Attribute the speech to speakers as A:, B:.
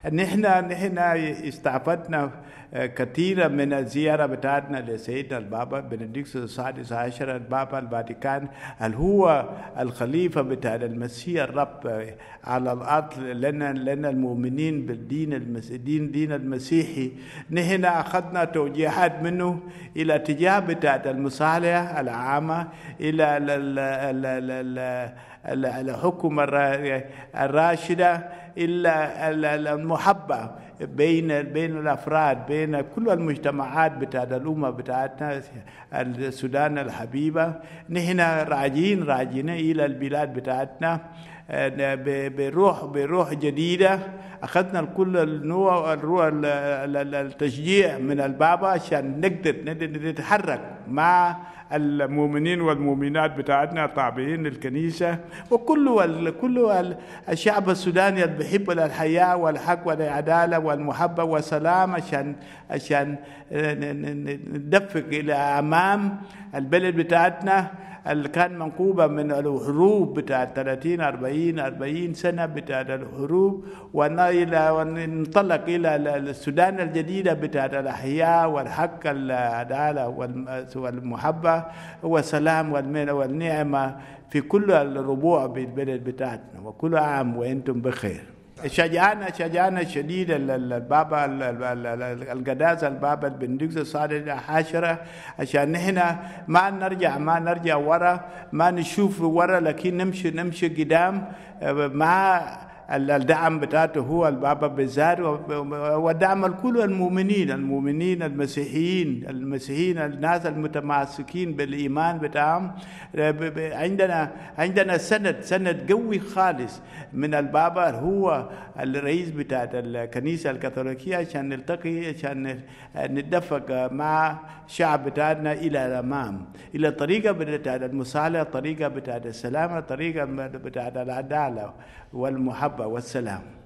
A: نحن استعفدنا كثيرا من الزيارة بتاعتنا لسيدنا البابا بنديكس السادس عشر البابا الفاتيكان، اللي هو الخليفة بتاع المسيح الرب على الأرض لنا المؤمنين بالدين المسيحي. نحن أخذنا توجيهات منه إلى اتجاه بتاع المصالح العامة، إلى الحكومة الراشدة، إلا المحبة بين الأفراد، بين كل المجتمعات بتاعت الأمة بتاعتنا السودان الحبيبة. نحن راجعين إلى البلاد بتاعتنا بروح جديدة. أخذنا كل الروح التشجيع من البابا عشان نقدر نتحرك مع المؤمنين والمؤمنات بتاعتنا التابعين للكنيسة، وكل الشعب السوداني اللي بيحب الحياة والحق والعدالة والمحبة والسلام، عشان ندفق إلى أمام البلد بتاعتنا اللي كان منقوبة من الحروب بتاعت 30-40 سنة بتاعت الحروب، وننطلق إلى السودان الجديدة بتاعت الأحياء والحق العدالة والمحبة والسلام والنعمة في كل الربوع بالبلد بتاعتنا. وكل عام وأنتم بخير. شجعنا شديد البابا القداسة البابا بنديكس السادس عشر عشان نحن ما نرجع ورا، ما نشوف ورا، لكن نمشي قدام مع الدعم بتاعته هو البابا بالذات، ودعم كل المؤمنين المسيحيين الناس المتماسكين بالإيمان بتاعهم. عندنا سند قوي خالص من البابا، هو الرئيس بتاع الكنيسة الكاثوليكية، عشان نلتقي، عشان نتفق مع الشعب بتاعنا إلى الأمام، إلى طريقة بتاعت المصالحة، طريقة بتاعت السلام، طريقة بتاعت العدالة والمحبة والسلام.